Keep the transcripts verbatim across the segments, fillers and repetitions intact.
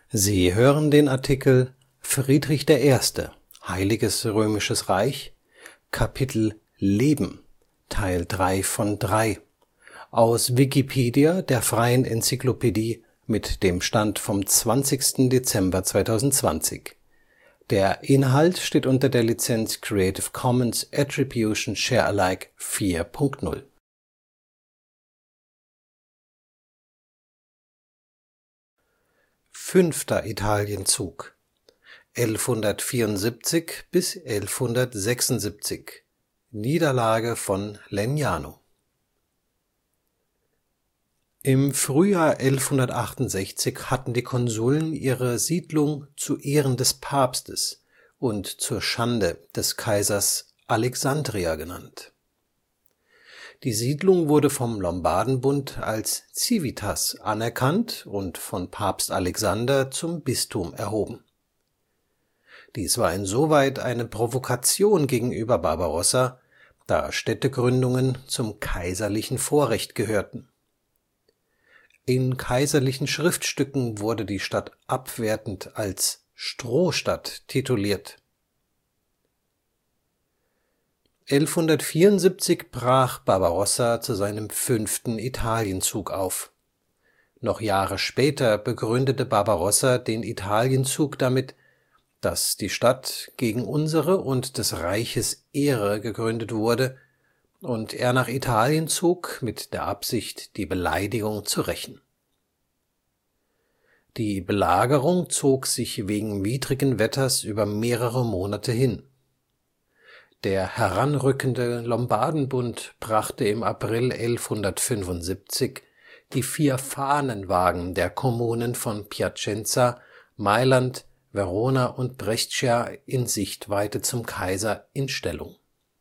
Sie hören den Artikel Friedrich der Erste. Heiliges Römisches Reich, Kapitel Leben, Teil drei von drei, aus Wikipedia, der freien Enzyklopädie. Mit dem Stand vom zwanzigsten Dezember zweitausendzwanzig. Der Inhalt steht unter der Lizenz Creative Commons Attribution Share Alike vier Punkt null. Fünfter Italienzug elfhundertvierundsiebzig bis elfhundertsechsundsiebzig. Niederlage von Legnano. Im Frühjahr elfhundertachtundsechzig hatten die Konsuln ihre Siedlung zu Ehren des Papstes und zur Schande des Kaisers Alexandria genannt. Die Siedlung wurde vom Lombardenbund als Civitas anerkannt und von Papst Alexander zum Bistum erhoben. Dies war insoweit eine Provokation gegenüber Barbarossa, da Städtegründungen zum kaiserlichen Vorrecht gehörten. In kaiserlichen Schriftstücken wurde die Stadt abwertend als Strohstadt tituliert. elfhundertvierundsiebzig brach Barbarossa zu seinem fünften Italienzug auf. Noch Jahre später begründete Barbarossa den Italienzug damit, dass die Stadt gegen unsere und des Reiches Ehre gegründet wurde und er nach Italien zog mit der Absicht, die Beleidigung zu rächen. Die Belagerung zog sich wegen widrigen Wetters über mehrere Monate hin. Der heranrückende Lombardenbund brachte im April elfhundertfünfundsiebzig die vier Fahnenwagen der Kommunen von Piacenza, Mailand, Verona und Brescia in Sichtweite zum Kaiser in Stellung.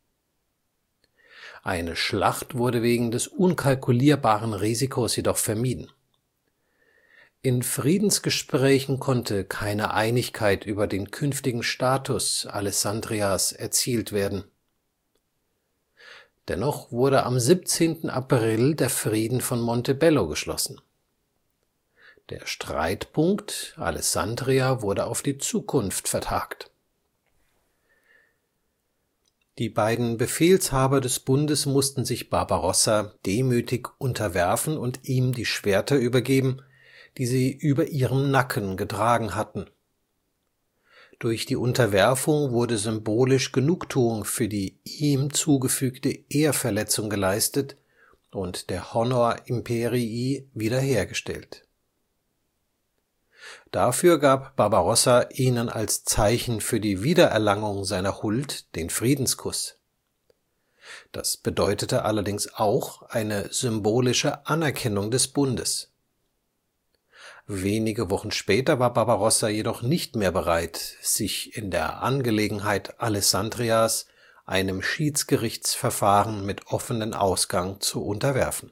Eine Schlacht wurde wegen des unkalkulierbaren Risikos jedoch vermieden. In Friedensgesprächen konnte keine Einigkeit über den künftigen Status Alessandrias erzielt werden. Dennoch wurde am siebzehnten April der Frieden von Montebello geschlossen. Der Streitpunkt Alessandria wurde auf die Zukunft vertagt. Die beiden Befehlshaber des Bundes mussten sich Barbarossa demütig unterwerfen und ihm die Schwerter übergeben, die sie über ihrem Nacken getragen hatten. Durch die Unterwerfung wurde symbolisch Genugtuung für die ihm zugefügte Ehrverletzung geleistet und der Honor Imperii wiederhergestellt. Dafür gab Barbarossa ihnen als Zeichen für die Wiedererlangung seiner Huld den Friedenskuss. Das bedeutete allerdings auch eine symbolische Anerkennung des Bundes. Wenige Wochen später war Barbarossa jedoch nicht mehr bereit, sich in der Angelegenheit Alessandrias einem Schiedsgerichtsverfahren mit offenem Ausgang zu unterwerfen.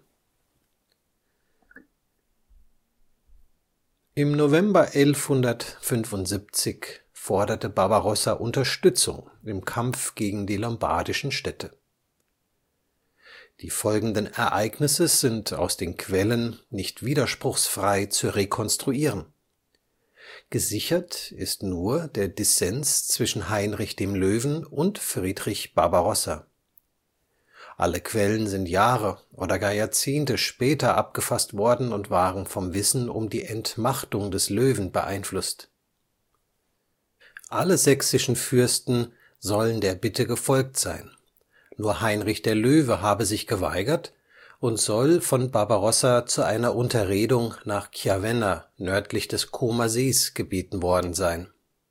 Im November elfhundertfünfundsiebzig forderte Barbarossa Unterstützung im Kampf gegen die lombardischen Städte. Die folgenden Ereignisse sind aus den Quellen nicht widerspruchsfrei zu rekonstruieren. Gesichert ist nur der Dissens zwischen Heinrich dem Löwen und Friedrich Barbarossa. Alle Quellen sind Jahre oder gar Jahrzehnte später abgefasst worden und waren vom Wissen um die Entmachtung des Löwen beeinflusst. Alle sächsischen Fürsten sollen der Bitte gefolgt sein. Nur Heinrich der Löwe habe sich geweigert und soll von Barbarossa zu einer Unterredung nach Chiavenna nördlich des Comer Sees gebeten worden sein.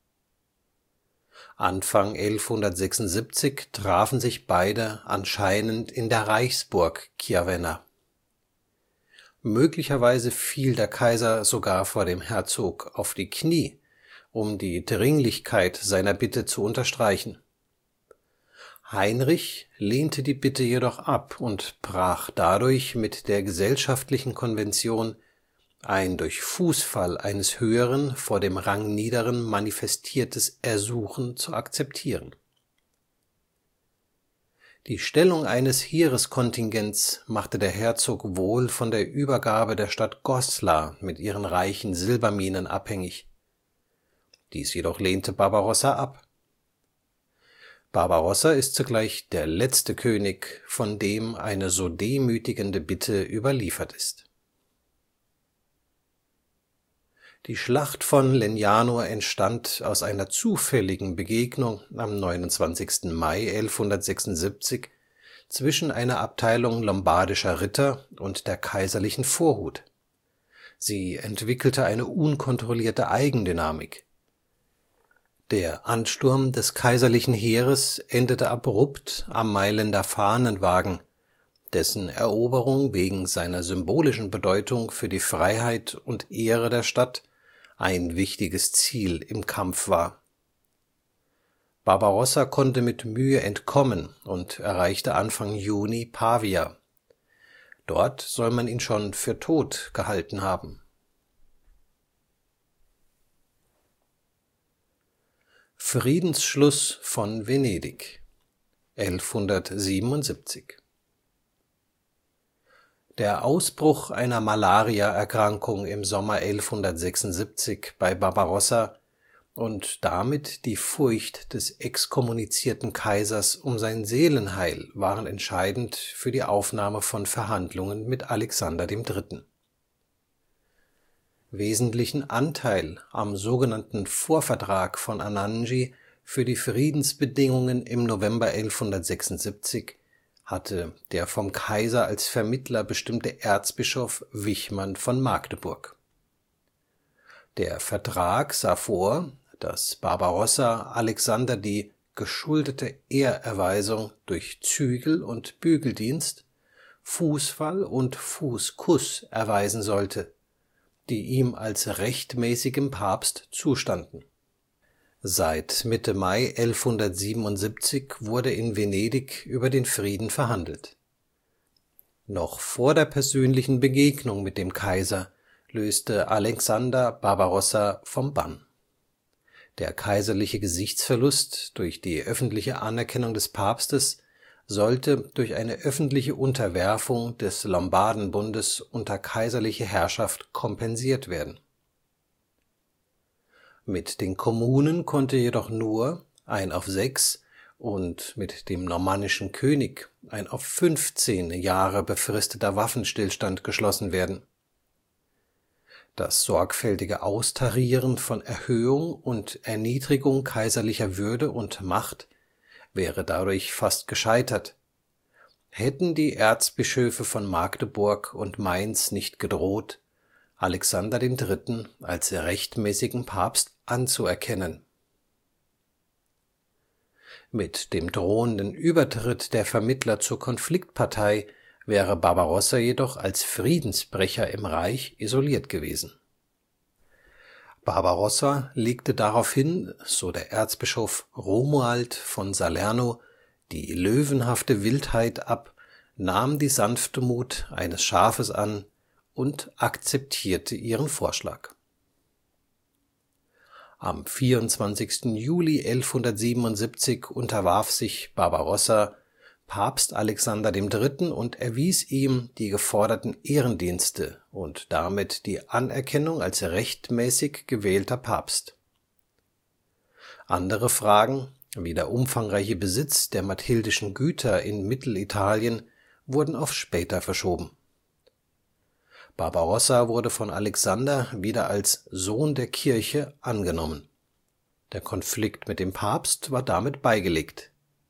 Anfang elfhundertsechsundsiebzig trafen sich beide anscheinend in der Reichsburg Chiavenna. Möglicherweise fiel der Kaiser sogar vor dem Herzog auf die Knie, um die Dringlichkeit seiner Bitte zu unterstreichen. Heinrich lehnte die Bitte jedoch ab und brach dadurch mit der gesellschaftlichen Konvention, ein durch Fußfall eines Höheren vor dem Rang Niederen manifestiertes Ersuchen zu akzeptieren. Die Stellung eines Heereskontingents machte der Herzog wohl von der Übergabe der Stadt Goslar mit ihren reichen Silberminen abhängig. Dies jedoch lehnte Barbarossa ab. Barbarossa ist zugleich der letzte König, von dem eine so demütigende Bitte überliefert ist. Die Schlacht von Legnano entstand aus einer zufälligen Begegnung am neunundzwanzigsten Mai elfhundertsechsundsiebzig zwischen einer Abteilung lombardischer Ritter und der kaiserlichen Vorhut. Sie entwickelte eine unkontrollierte Eigendynamik. Der Ansturm des kaiserlichen Heeres endete abrupt am Mailänder Fahnenwagen, dessen Eroberung wegen seiner symbolischen Bedeutung für die Freiheit und Ehre der Stadt ein wichtiges Ziel im Kampf war. Barbarossa konnte mit Mühe entkommen und erreichte Anfang Juni Pavia. Dort soll man ihn schon für tot gehalten haben. Friedensschluss von Venedig elfhundertsiebenundsiebzig. Der Ausbruch einer Malariaerkrankung im Sommer elfhundertsechsundsiebzig bei Barbarossa und damit die Furcht des exkommunizierten Kaisers um sein Seelenheil waren entscheidend für die Aufnahme von Verhandlungen mit Alexander dem Dritten. Wesentlichen Anteil am sogenannten Vorvertrag von Anagni für die Friedensbedingungen im November elfhundertsechsundsiebzig hatte der vom Kaiser als Vermittler bestimmte Erzbischof Wichmann von Magdeburg. Der Vertrag sah vor, dass Barbarossa Alexander die geschuldete Ehrerweisung durch Zügel und Bügeldienst, Fußfall und Fußkuss erweisen sollte, die ihm als rechtmäßigem Papst zustanden. Seit Mitte Mai elfhundertsiebenundsiebzig wurde in Venedig über den Frieden verhandelt. Noch vor der persönlichen Begegnung mit dem Kaiser löste Alexander Barbarossa vom Bann. Der kaiserliche Gesichtsverlust durch die öffentliche Anerkennung des Papstes sollte durch eine öffentliche Unterwerfung des Lombardenbundes unter kaiserliche Herrschaft kompensiert werden. Mit den Kommunen konnte jedoch nur ein auf sechs und mit dem normannischen König ein auf fünfzehn Jahre befristeter Waffenstillstand geschlossen werden. Das sorgfältige Austarieren von Erhöhung und Erniedrigung kaiserlicher Würde und Macht wäre dadurch fast gescheitert, hätten die Erzbischöfe von Magdeburg und Mainz nicht gedroht, Alexander den Dritten als rechtmäßigen Papst anzuerkennen. Mit dem drohenden Übertritt der Vermittler zur Konfliktpartei wäre Barbarossa jedoch als Friedensbrecher im Reich isoliert gewesen. Barbarossa legte daraufhin, so der Erzbischof Romuald von Salerno, die löwenhafte Wildheit ab, nahm die Sanftmut eines Schafes an und akzeptierte ihren Vorschlag. Am vierundzwanzigsten Juli elfhundertsiebenundsiebzig unterwarf sich Barbarossa Papst Alexander dem Dritten und erwies ihm die geforderten Ehrendienste und damit die Anerkennung als rechtmäßig gewählter Papst. Andere Fragen, wie der umfangreiche Besitz der mathildischen Güter in Mittelitalien, wurden auf später verschoben. Barbarossa wurde von Alexander wieder als Sohn der Kirche angenommen. Der Konflikt mit dem Papst war damit beigelegt.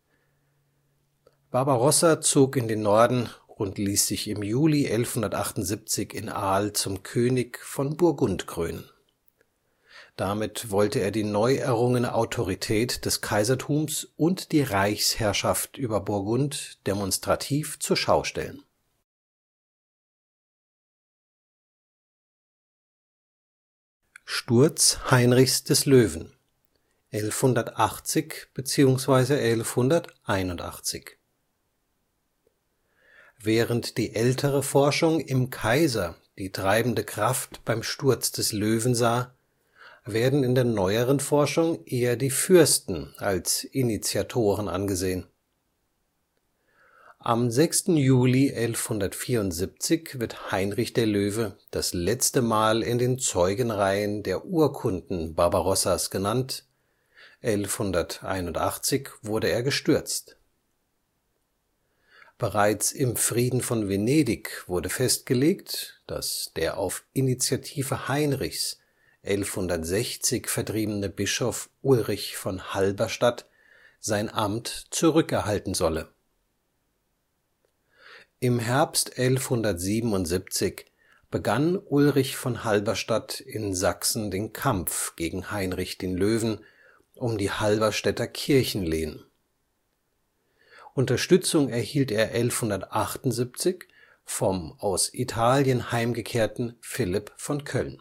Barbarossa zog in den Norden und ließ sich im Juli elfhundertachtundsiebzig in Arles zum König von Burgund krönen. Damit wollte er die neu errungene Autorität des Kaisertums und die Reichsherrschaft über Burgund demonstrativ zur Schau stellen. Sturz Heinrichs des Löwen elfhundertachtzig bzw. elfhunderteinundachtzig. Während die ältere Forschung im Kaiser die treibende Kraft beim Sturz des Löwen sah, werden in der neueren Forschung eher die Fürsten als Initiatoren angesehen. Am sechsten Juli elfhundertvierundsiebzig wird Heinrich der Löwe das letzte Mal in den Zeugenreihen der Urkunden Barbarossas genannt, elfhunderteinundachtzig wurde er gestürzt. Bereits im Frieden von Venedig wurde festgelegt, dass der auf Initiative Heinrichs elfhundertsechzig vertriebene Bischof Ulrich von Halberstadt sein Amt zurückerhalten solle. Im Herbst elfhundertsiebenundsiebzig begann Ulrich von Halberstadt in Sachsen den Kampf gegen Heinrich den Löwen um die Halberstädter Kirchenlehen. Unterstützung erhielt er elfhundertachtundsiebzig vom aus Italien heimgekehrten Philipp von Köln.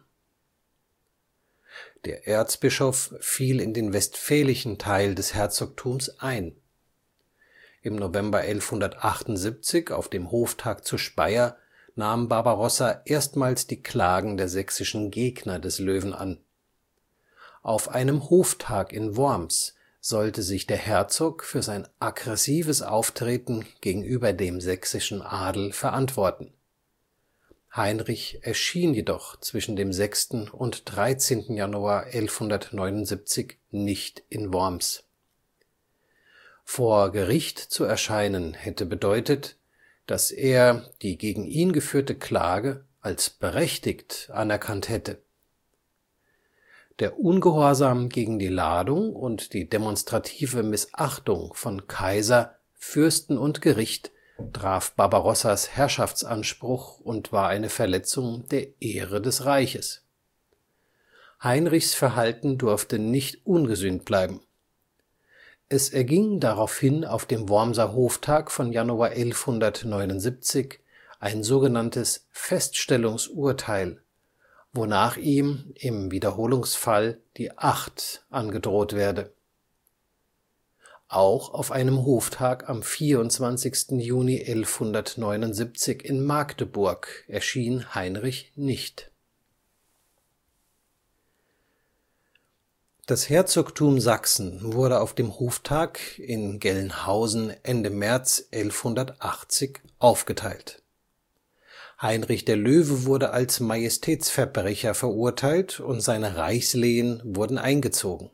Der Erzbischof fiel in den westfälischen Teil des Herzogtums ein. Im November elfhundertachtundsiebzig auf dem Hoftag zu Speyer nahm Barbarossa erstmals die Klagen der sächsischen Gegner des Löwen an. Auf einem Hoftag in Worms sollte sich der Herzog für sein aggressives Auftreten gegenüber dem sächsischen Adel verantworten. Heinrich erschien jedoch zwischen dem sechsten und dreizehnten Januar elfhundertneunundsiebzig nicht in Worms. Vor Gericht zu erscheinen hätte bedeutet, dass er die gegen ihn geführte Klage als berechtigt anerkannt hätte. Der Ungehorsam gegen die Ladung und die demonstrative Missachtung von Kaiser, Fürsten und Gericht traf Barbarossas Herrschaftsanspruch und war eine Verletzung der Ehre des Reiches. Heinrichs Verhalten durfte nicht ungesühnt bleiben. Es erging daraufhin auf dem Wormser Hoftag von Januar elfhundertneunundsiebzig ein sogenanntes Feststellungsurteil, wonach ihm im Wiederholungsfall die Acht angedroht werde. Auch auf einem Hoftag am vierundzwanzigsten Juni elfhundertneunundsiebzig in Magdeburg erschien Heinrich nicht. Das Herzogtum Sachsen wurde auf dem Hoftag in Gelnhausen Ende März elfhundertachtzig aufgeteilt. Heinrich der Löwe wurde als Majestätsverbrecher verurteilt und seine Reichslehen wurden eingezogen.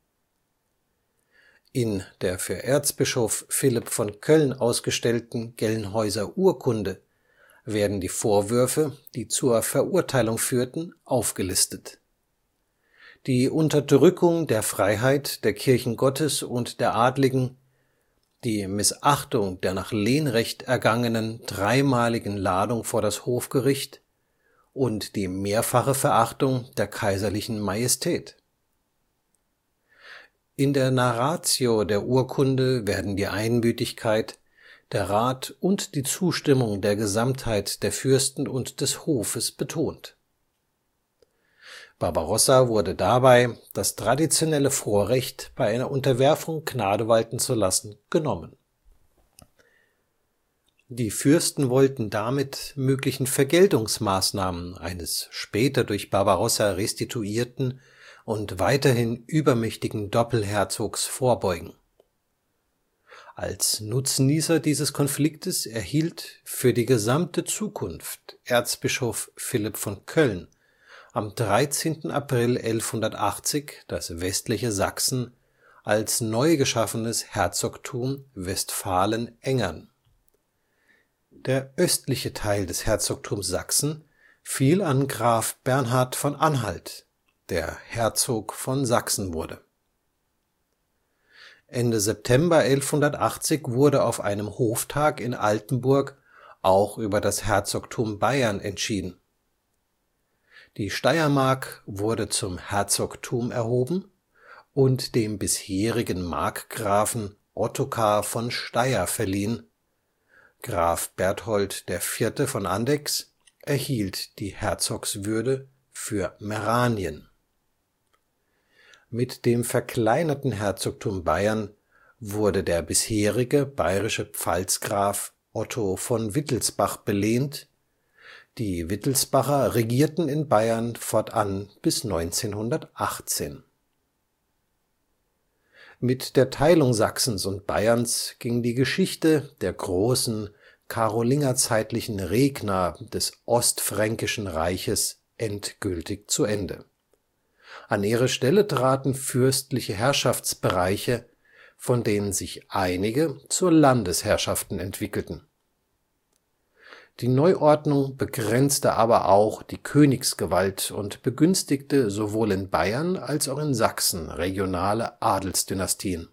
In der für Erzbischof Philipp von Köln ausgestellten Gelnhäuser Urkunde werden die Vorwürfe, die zur Verurteilung führten, aufgelistet: die Unterdrückung der Freiheit der Kirchen Gottes und der Adligen, die Missachtung der nach Lehnrecht ergangenen dreimaligen Ladung vor das Hofgericht und die mehrfache Verachtung der kaiserlichen Majestät. In der Narratio der Urkunde werden die Einmütigkeit, der Rat und die Zustimmung der Gesamtheit der Fürsten und des Hofes betont. Barbarossa wurde dabei das traditionelle Vorrecht, bei einer Unterwerfung Gnade walten zu lassen, genommen. Die Fürsten wollten damit möglichen Vergeltungsmaßnahmen eines später durch Barbarossa restituierten und weiterhin übermächtigen Doppelherzogs vorbeugen. Als Nutznießer dieses Konfliktes erhielt für die gesamte Zukunft Erzbischof Philipp von Köln am dreizehnten April elfhundertachtzig das westliche Sachsen als neu geschaffenes Herzogtum Westfalen-Engern. Der östliche Teil des Herzogtums Sachsen fiel an Graf Bernhard von Anhalt, der Herzog von Sachsen wurde. Ende September elfhundertachtzig wurde auf einem Hoftag in Altenburg auch über das Herzogtum Bayern entschieden. Die Steiermark wurde zum Herzogtum erhoben und dem bisherigen Markgrafen Ottokar von Steyr verliehen. Graf Berthold der Vierte von Andechs erhielt die Herzogswürde für Meranien. Mit dem verkleinerten Herzogtum Bayern wurde der bisherige bayerische Pfalzgraf Otto von Wittelsbach belehnt. Die Wittelsbacher regierten in Bayern fortan bis neunzehnhundertachtzehn. Mit der Teilung Sachsens und Bayerns ging die Geschichte der großen karolingerzeitlichen Regner des Ostfränkischen Reiches endgültig zu Ende. An ihre Stelle traten fürstliche Herrschaftsbereiche, von denen sich einige zu Landesherrschaften entwickelten. Die Neuordnung begrenzte aber auch die Königsgewalt und begünstigte sowohl in Bayern als auch in Sachsen regionale Adelsdynastien.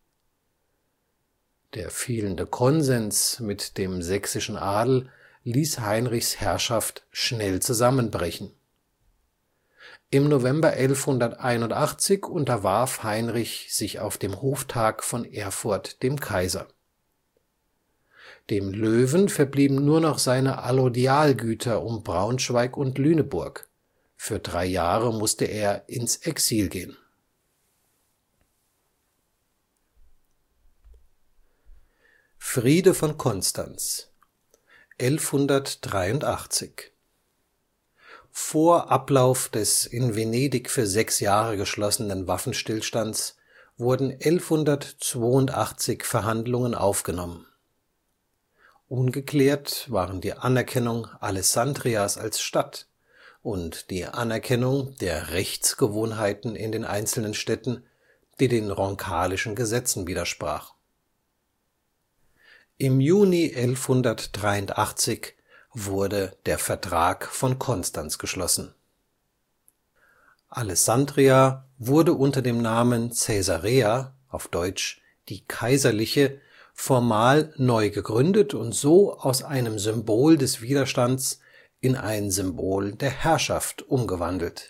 Der fehlende Konsens mit dem sächsischen Adel ließ Heinrichs Herrschaft schnell zusammenbrechen. Im November elfhunderteinundachtzig unterwarf Heinrich sich auf dem Hoftag von Erfurt dem Kaiser. Dem Löwen verblieben nur noch seine Allodialgüter um Braunschweig und Lüneburg, für drei Jahre musste er ins Exil gehen. Friede von Konstanz elfhundertdreiundachtzig. Vor Ablauf des in Venedig für sechs Jahre geschlossenen Waffenstillstands wurden elfhundertzweiundachtzig Verhandlungen aufgenommen. Ungeklärt waren die Anerkennung Alessandrias als Stadt und die Anerkennung der Rechtsgewohnheiten in den einzelnen Städten, die den ronkalischen Gesetzen widersprach. Im Juni elfhundertdreiundachtzig wurde der Vertrag von Konstanz geschlossen. Alessandria wurde unter dem Namen Caesarea auf Deutsch die Kaiserliche formal neu gegründet und so aus einem Symbol des Widerstands in ein Symbol der Herrschaft umgewandelt.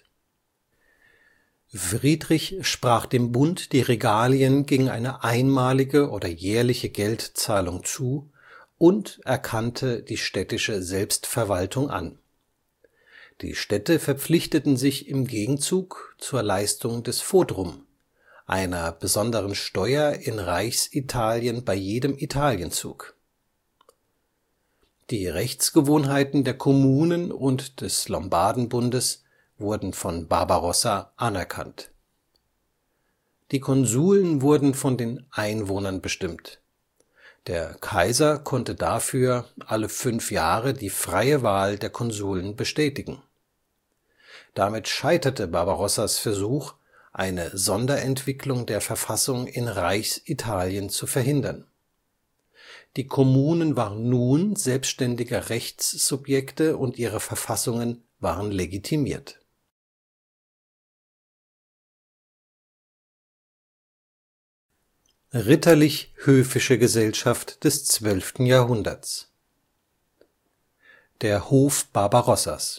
Friedrich sprach dem Bund die Regalien gegen eine einmalige oder jährliche Geldzahlung zu und erkannte die städtische Selbstverwaltung an. Die Städte verpflichteten sich im Gegenzug zur Leistung des Fodrum, einer besonderen Steuer in Reichsitalien bei jedem Italienzug. Die Rechtsgewohnheiten der Kommunen und des Lombardenbundes wurden von Barbarossa anerkannt. Die Konsuln wurden von den Einwohnern bestimmt. Der Kaiser konnte dafür alle fünf Jahre die freie Wahl der Konsuln bestätigen. Damit scheiterte Barbarossas Versuch, eine Sonderentwicklung der Verfassung in Reichsitalien zu verhindern. Die Kommunen waren nun selbstständige Rechtssubjekte und ihre Verfassungen waren legitimiert. Ritterlich-höfische Gesellschaft des zwölften Jahrhunderts. Der Hof Barbarossas.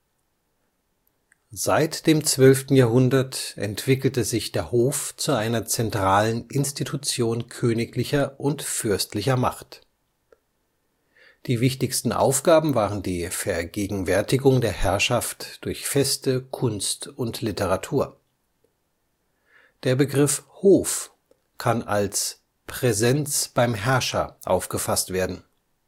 Seit dem zwölften Jahrhundert entwickelte sich der Hof zu einer zentralen Institution königlicher und fürstlicher Macht. Die wichtigsten Aufgaben waren die Vergegenwärtigung der Herrschaft durch Feste, Kunst und Literatur. Der Begriff Hof kann als Präsenz beim Herrscher aufgefasst werden.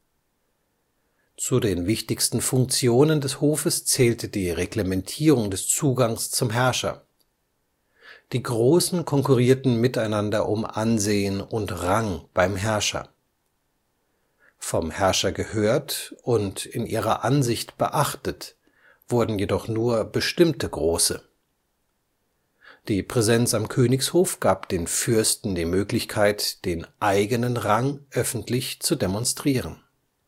Zu den wichtigsten Funktionen des Hofes zählte die Reglementierung des Zugangs zum Herrscher. Die Großen konkurrierten miteinander um Ansehen und Rang beim Herrscher. Vom Herrscher gehört und in ihrer Ansicht beachtet wurden jedoch nur bestimmte Große. Die Präsenz am Königshof gab den Fürsten die Möglichkeit, den eigenen Rang öffentlich zu demonstrieren.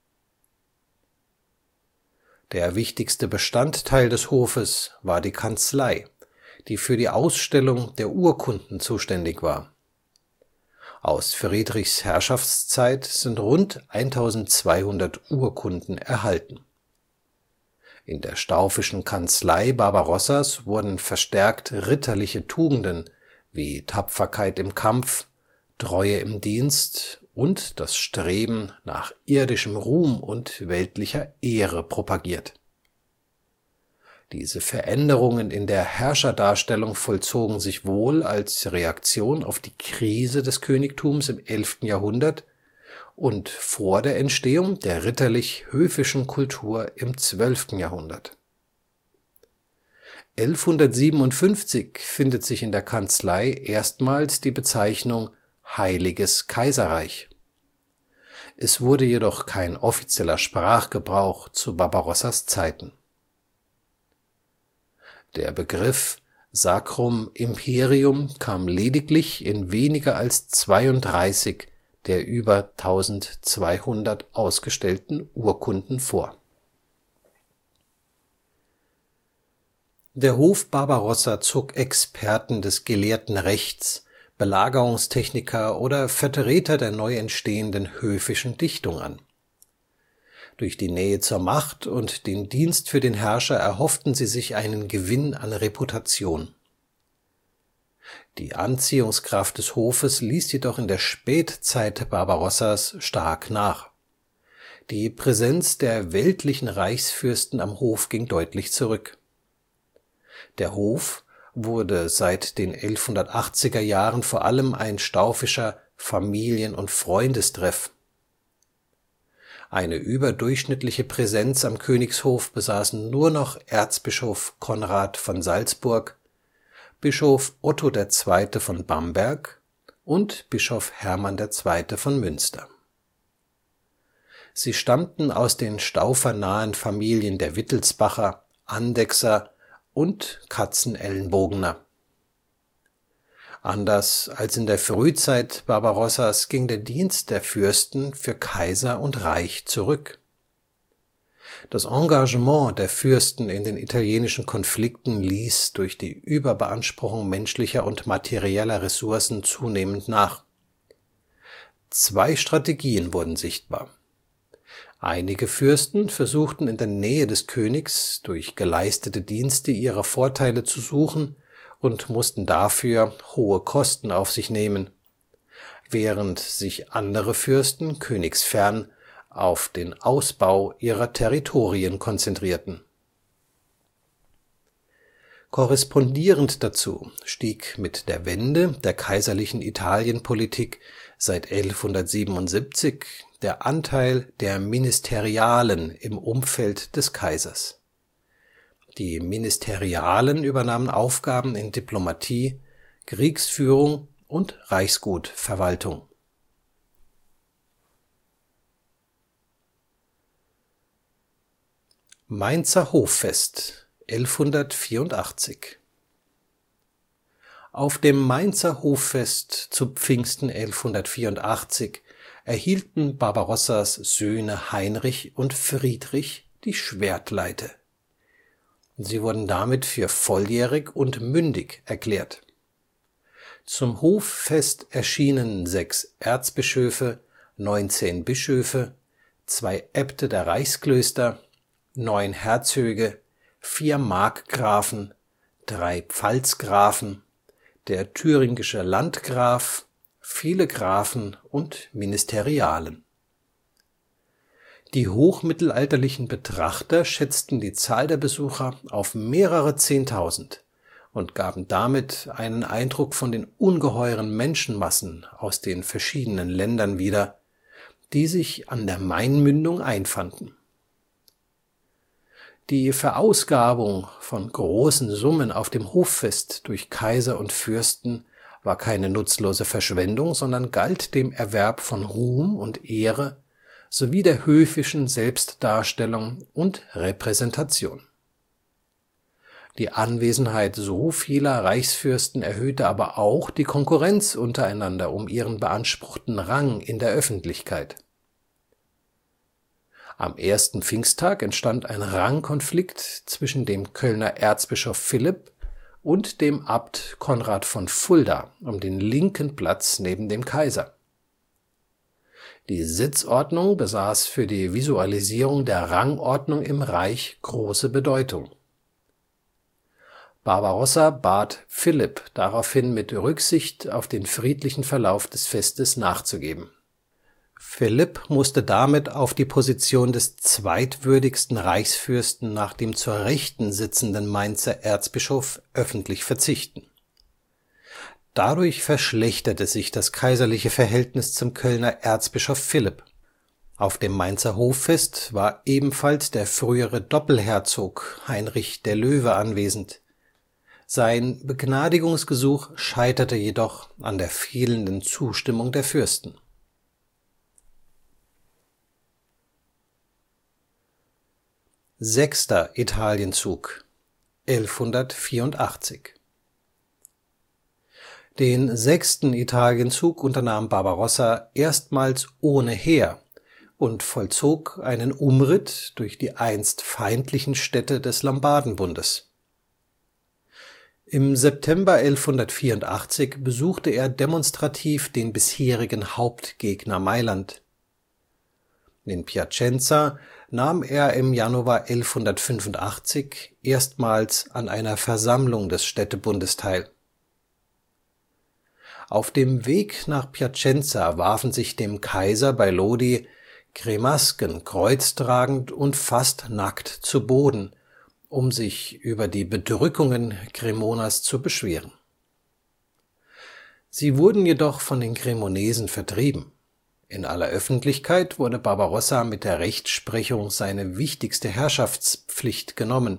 Der wichtigste Bestandteil des Hofes war die Kanzlei, die für die Ausstellung der Urkunden zuständig war. Aus Friedrichs Herrschaftszeit sind rund eintausendzweihundert Urkunden erhalten. In der staufischen Kanzlei Barbarossas wurden verstärkt ritterliche Tugenden wie Tapferkeit im Kampf, Treue im Dienst und das Streben nach irdischem Ruhm und weltlicher Ehre propagiert. Diese Veränderungen in der Herrscherdarstellung vollzogen sich wohl als Reaktion auf die Krise des Königtums im elften Jahrhundert und vor der Entstehung der ritterlich-höfischen Kultur im zwölften Jahrhundert. elfhundertsiebenundfünfzig findet sich in der Kanzlei erstmals die Bezeichnung Heiliges Kaiserreich. Es wurde jedoch kein offizieller Sprachgebrauch zu Barbarossas Zeiten. Der Begriff Sacrum Imperium kam lediglich in weniger als zweiunddreißig der über eintausendzweihundert ausgestellten Urkunden vor. Der Hof Barbarossa zog Experten des gelehrten Rechts, Belagerungstechniker oder Vertreter der neu entstehenden höfischen Dichtung an. Durch die Nähe zur Macht und den Dienst für den Herrscher erhofften sie sich einen Gewinn an Reputation. Die Anziehungskraft des Hofes ließ jedoch in der Spätzeit Barbarossas stark nach. Die Präsenz der weltlichen Reichsfürsten am Hof ging deutlich zurück. Der Hof wurde seit den elfhundertachtziger Jahren vor allem ein staufischer Familien - und Freundestreff. Eine überdurchschnittliche Präsenz am Königshof besaßen nur noch Erzbischof Konrad von Salzburg, Bischof Otto der Zweite von Bamberg und Bischof Hermann der Zweite von Münster. Sie stammten aus den staufernahen Familien der Wittelsbacher, Andechser und Katzenelnbogener. Anders als in der Frühzeit Barbarossas ging der Dienst der Fürsten für Kaiser und Reich zurück. Das Engagement der Fürsten in den italienischen Konflikten ließ durch die Überbeanspruchung menschlicher und materieller Ressourcen zunehmend nach. Zwei Strategien wurden sichtbar. Einige Fürsten versuchten in der Nähe des Königs durch geleistete Dienste ihre Vorteile zu suchen und mussten dafür hohe Kosten auf sich nehmen, während sich andere Fürsten königsfern auf den Ausbau ihrer Territorien konzentrierten. Korrespondierend dazu stieg mit der Wende der kaiserlichen Italienpolitik seit elfhundertsiebenundsiebzig der Anteil der Ministerialen im Umfeld des Kaisers. Die Ministerialen übernahmen Aufgaben in Diplomatie, Kriegsführung und Reichsgutverwaltung. Mainzer Hoffest elfhundertvierundachtzig. Auf dem Mainzer Hoffest zu Pfingsten elfhundertvierundachtzig erhielten Barbarossas Söhne Heinrich und Friedrich die Schwertleite. Sie wurden damit für volljährig und mündig erklärt. Zum Hoffest erschienen sechs Erzbischöfe, neunzehn Bischöfe, zwei Äbte der Reichsklöster, neun Herzöge, vier Markgrafen, drei Pfalzgrafen, der thüringische Landgraf, viele Grafen und Ministerialen. Die hochmittelalterlichen Betrachter schätzten die Zahl der Besucher auf mehrere Zehntausend und gaben damit einen Eindruck von den ungeheuren Menschenmassen aus den verschiedenen Ländern wieder, die sich an der Mainmündung einfanden. Die Verausgabung von großen Summen auf dem Hoffest durch Kaiser und Fürsten war keine nutzlose Verschwendung, sondern galt dem Erwerb von Ruhm und Ehre sowie der höfischen Selbstdarstellung und Repräsentation. Die Anwesenheit so vieler Reichsfürsten erhöhte aber auch die Konkurrenz untereinander um ihren beanspruchten Rang in der Öffentlichkeit. Am ersten Pfingsttag entstand ein Rangkonflikt zwischen dem Kölner Erzbischof Philipp und dem Abt Konrad von Fulda um den linken Platz neben dem Kaiser. Die Sitzordnung besaß für die Visualisierung der Rangordnung im Reich große Bedeutung. Barbarossa bat Philipp daraufhin mit Rücksicht auf den friedlichen Verlauf des Festes nachzugeben. Philipp musste damit auf die Position des zweitwürdigsten Reichsfürsten nach dem zur Rechten sitzenden Mainzer Erzbischof öffentlich verzichten. Dadurch verschlechterte sich das kaiserliche Verhältnis zum Kölner Erzbischof Philipp. Auf dem Mainzer Hoffest war ebenfalls der frühere Doppelherzog Heinrich der Löwe anwesend, Sein Begnadigungsgesuch scheiterte jedoch an der fehlenden Zustimmung der Fürsten. Sechster Italienzug elfhundertvierundachtzig. Den sechsten Italienzug unternahm Barbarossa erstmals ohne Heer und vollzog einen Umritt durch die einst feindlichen Städte des Lombardenbundes. Im September elfhundertvierundachtzig besuchte er demonstrativ den bisherigen Hauptgegner Mailand. In Piacenza nahm er im Januar elfhundertfünfundachtzig erstmals an einer Versammlung des Städtebundes teil. Auf dem Weg nach Piacenza warfen sich dem Kaiser bei Lodi Cremasken kreuztragend und fast nackt zu Boden, um sich über die Bedrückungen Cremonas zu beschweren. Sie wurden jedoch von den Cremonesen vertrieben. In aller Öffentlichkeit wurde Barbarossa mit der Rechtsprechung seine wichtigste Herrschaftspflicht genommen.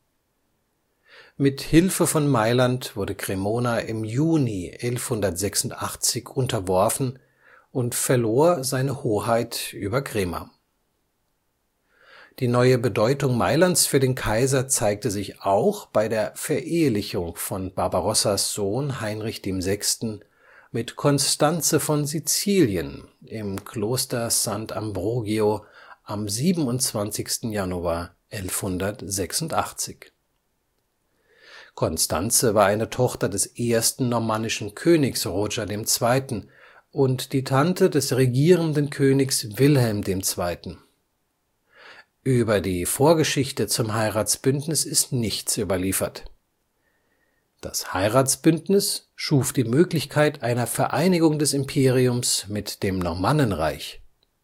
Mit Hilfe von Mailand wurde Cremona im Juni elfhundertsechsundachtzig unterworfen und verlor seine Hoheit über Crema. Die neue Bedeutung Mailands für den Kaiser zeigte sich auch bei der Verehelichung von Barbarossas Sohn Heinrich der Sechste. mit Konstanze von Sizilien im Kloster Sant'Ambrogio am siebenundzwanzigsten Januar elfhundertsechsundachtzig. Konstanze war eine Tochter des ersten normannischen Königs Roger der Zweite. und die Tante des regierenden Königs Wilhelm der Zweite. Über die Vorgeschichte zum Heiratsbündnis ist nichts überliefert. Das Heiratsbündnis schuf die Möglichkeit einer Vereinigung des Imperiums mit dem Normannenreich.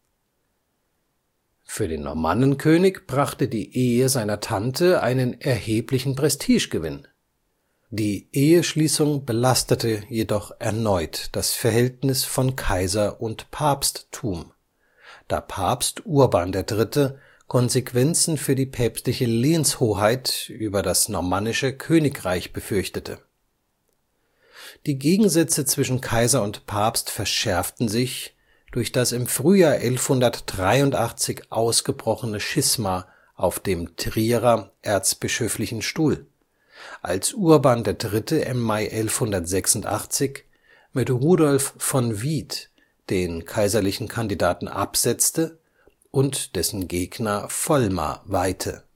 Für den Normannenkönig brachte die Ehe seiner Tante einen erheblichen Prestigegewinn. Die Eheschließung belastete jedoch erneut das Verhältnis von Kaiser und Papsttum, da Papst Urban der Dritte. Konsequenzen für die päpstliche Lehnshoheit über das normannische Königreich befürchtete. Die Gegensätze zwischen Kaiser und Papst verschärften sich durch das im Frühjahr elfhundertdreiundachtzig ausgebrochene Schisma auf dem Trierer erzbischöflichen Stuhl, als Urban der Dritte. im Mai elfhundertsechsundachtzig mit Rudolf von Wied den kaiserlichen Kandidaten absetzte und dessen Gegner Volmar weihte.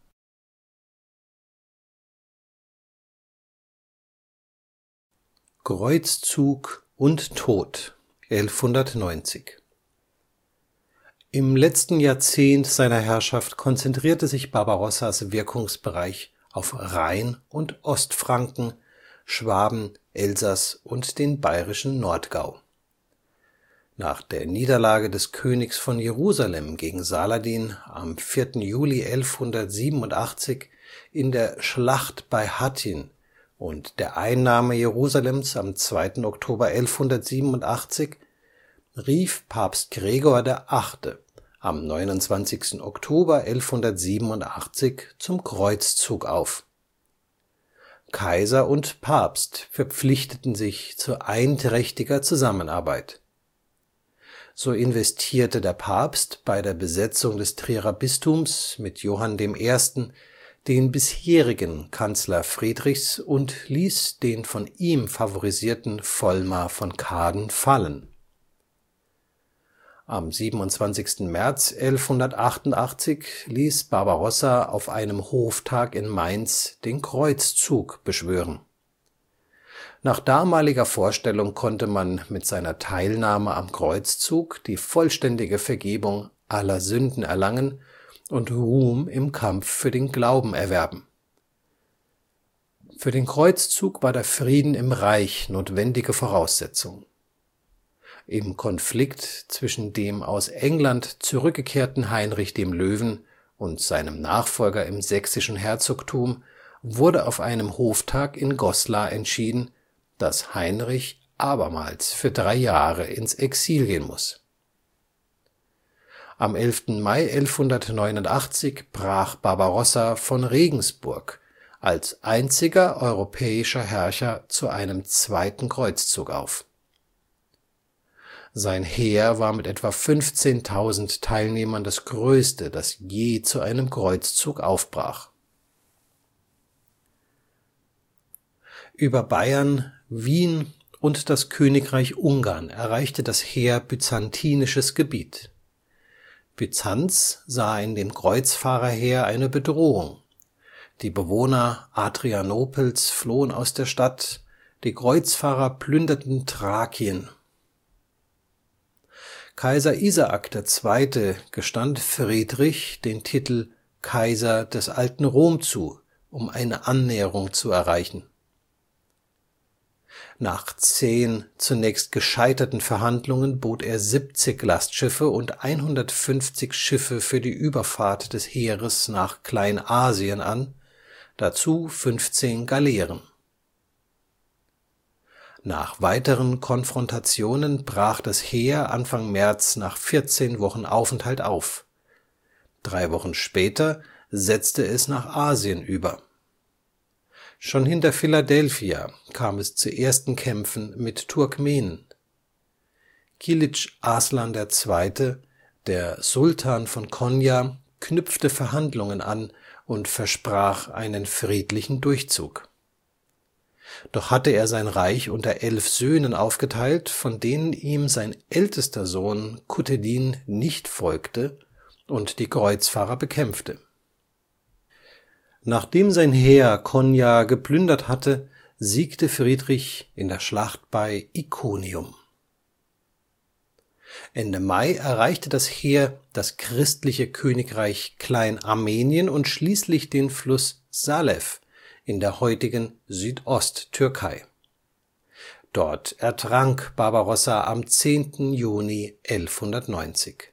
Kreuzzug und Tod elfhundertneunzig. Im letzten Jahrzehnt seiner Herrschaft konzentrierte sich Barbarossas Wirkungsbereich auf Rhein- und Ostfranken, Schwaben, Elsass und den bayerischen Nordgau. Nach der Niederlage des Königs von Jerusalem gegen Saladin am vierten Juli elfhundertsiebenundachtzig in der Schlacht bei Hattin und der Einnahme Jerusalems am zweiten Oktober elfhundertsiebenundachtzig rief Papst Gregor der Achte. am neunundzwanzigsten Oktober elfhundertsiebenundachtzig zum Kreuzzug auf. Kaiser und Papst verpflichteten sich zu einträchtiger Zusammenarbeit. So investierte der Papst bei der Besetzung des Trierer Bistums mit Johann dem Ersten. den bisherigen Kanzler Friedrichs und ließ den von ihm favorisierten Volmar von Kaden fallen. Am siebenundzwanzigsten März elfhundertachtundachtzig ließ Barbarossa auf einem Hoftag in Mainz den Kreuzzug beschwören. Nach damaliger Vorstellung konnte man mit seiner Teilnahme am Kreuzzug die vollständige Vergebung aller Sünden erlangen und Ruhm im Kampf für den Glauben erwerben. Für den Kreuzzug war der Frieden im Reich notwendige Voraussetzung. Im Konflikt zwischen dem aus England zurückgekehrten Heinrich dem Löwen und seinem Nachfolger im sächsischen Herzogtum wurde auf einem Hoftag in Goslar entschieden, dass Heinrich abermals für drei Jahre ins Exil gehen muss. Am elften Mai elfhundertneunundachtzig brach Barbarossa von Regensburg als einziger europäischer Herrscher zu einem zweiten Kreuzzug auf. Sein Heer war mit etwa fünfzehntausend Teilnehmern das größte, das je zu einem Kreuzzug aufbrach. Über Bayern, Wien und das Königreich Ungarn erreichte das Heer byzantinisches Gebiet. Byzanz sah in dem Kreuzfahrerheer eine Bedrohung. Die Bewohner Adrianopels flohen aus der Stadt, die Kreuzfahrer plünderten Thrakien. Kaiser Isaak der Zweite. Gestand Friedrich den Titel Kaiser des alten Rom zu, um eine Annäherung zu erreichen. Nach zehn zunächst gescheiterten Verhandlungen bot er siebzig Lastschiffe und hundertfünfzig Schiffe für die Überfahrt des Heeres nach Kleinasien an, dazu fünfzehn Galeeren. Nach weiteren Konfrontationen brach das Heer Anfang März nach vierzehn Wochen Aufenthalt auf. Drei Wochen später setzte es nach Asien über. Schon hinter Philadelphia kam es zu ersten Kämpfen mit Turkmenen. Kilidž Arslan der Zweite., der Sultan von Konya, knüpfte Verhandlungen an und versprach einen friedlichen Durchzug. Doch hatte er sein Reich unter elf Söhnen aufgeteilt, von denen ihm sein ältester Sohn Kutedin nicht folgte und die Kreuzfahrer bekämpfte. Nachdem sein Heer Konya geplündert hatte, siegte Friedrich in der Schlacht bei Iconium. Ende Mai erreichte das Heer das christliche Königreich Kleinarmenien und schließlich den Fluss Salew in der heutigen Südosttürkei. Dort ertrank Barbarossa am zehnten Juni elfhundertneunzig.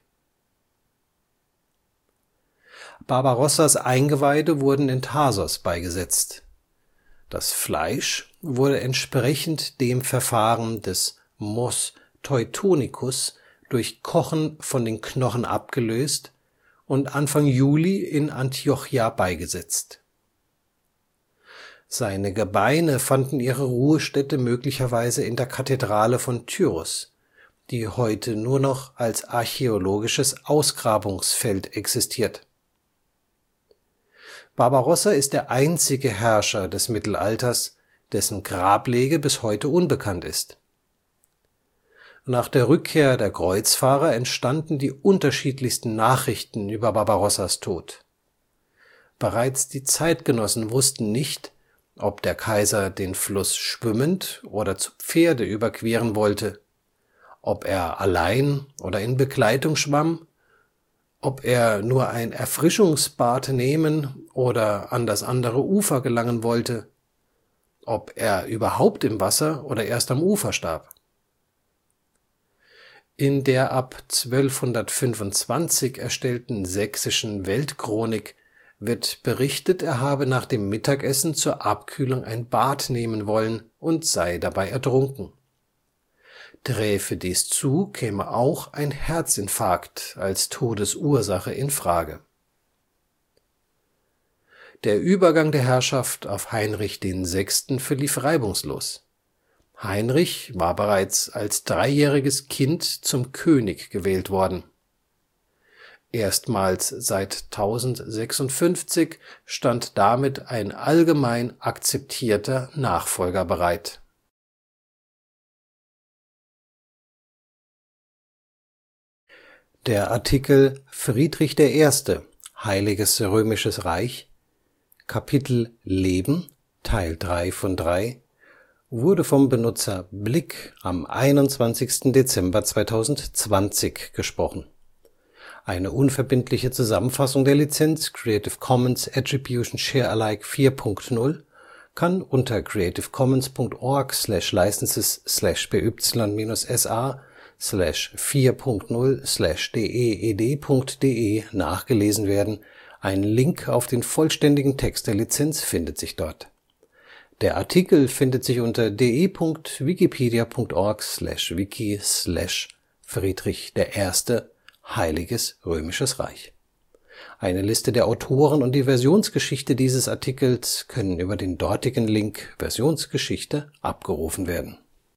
Barbarossas Eingeweide wurden in Tharsos beigesetzt. Das Fleisch wurde entsprechend dem Verfahren des Mos Teutonicus durch Kochen von den Knochen abgelöst und Anfang Juli in Antiochia beigesetzt. Seine Gebeine fanden ihre Ruhestätte möglicherweise in der Kathedrale von Tyros, die heute nur noch als archäologisches Ausgrabungsfeld existiert. Barbarossa ist der einzige Herrscher des Mittelalters, dessen Grablege bis heute unbekannt ist. Nach der Rückkehr der Kreuzfahrer entstanden die unterschiedlichsten Nachrichten über Barbarossas Tod. Bereits die Zeitgenossen wussten nicht, ob der Kaiser den Fluss schwimmend oder zu Pferde überqueren wollte, ob er allein oder in Begleitung schwamm, ob er nur ein Erfrischungsbad nehmen oder an das andere Ufer gelangen wollte, ob er überhaupt im Wasser oder erst am Ufer starb. In der ab zwölfhundertfünfundzwanzig erstellten Sächsischen Weltchronik wird berichtet, er habe nach dem Mittagessen zur Abkühlung ein Bad nehmen wollen und sei dabei ertrunken. Träfe dies zu, käme auch ein Herzinfarkt als Todesursache in Frage. Der Übergang der Herrschaft auf Heinrich den Sechsten verlief reibungslos. Heinrich war bereits als dreijähriges Kind zum König gewählt worden. Erstmals seit tausendsechsundfünfzig stand damit ein allgemein akzeptierter Nachfolger bereit. Der Artikel Friedrich der Erste. Heiliges Römisches Reich, Kapitel Leben, Teil drei von drei, wurde vom Benutzer Blick am einundzwanzigsten Dezember zweitausendzwanzig gesprochen. Eine unverbindliche Zusammenfassung der Lizenz Creative Commons Attribution Share Alike vier Punkt null kann unter creativecommons punkt org slash licenses slash by minus sa slash vier Punkt null slash deed Punkt de nachgelesen werden. Ein Link auf den vollständigen Text der Lizenz findet sich dort. Der Artikel findet sich unter de Punkt wikipedia Punkt org slash wiki slash Friedrich der Erste. Heiliges Römisches Reich. Eine Liste der Autoren und die Versionsgeschichte dieses Artikels können über den dortigen Link Versionsgeschichte abgerufen werden